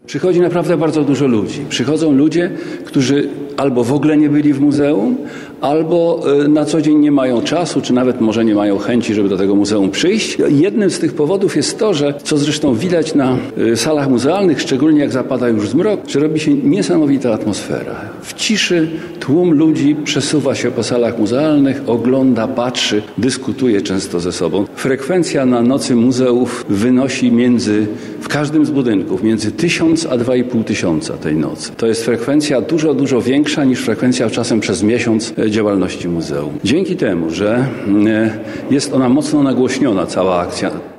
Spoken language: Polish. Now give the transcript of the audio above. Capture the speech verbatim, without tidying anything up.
Przychodzi naprawdę bardzo dużo ludzi. Przychodzą ludzie, którzy albo w ogóle nie byli w muzeum, albo na co dzień nie mają czasu, czy nawet może nie mają chęci, żeby do tego muzeum przyjść. Jednym z tych powodów jest to, że, co zresztą widać na salach muzealnych, szczególnie jak zapada już zmrok, że robi się niesamowita atmosfera. W ciszy tłum ludzi przesuwa się po salach muzealnych, ogląda, patrzy, dyskutuje często ze sobą. Frekwencja na nocy muzeów wynosi między, w każdym z budynków, między tysiąc a dwa i pół tysiąca tej nocy. To jest frekwencja dużo, dużo większa niż frekwencja czasem przez miesiąc działalności muzeum. Dzięki temu, że jest ona mocno nagłośniona, cała akcja,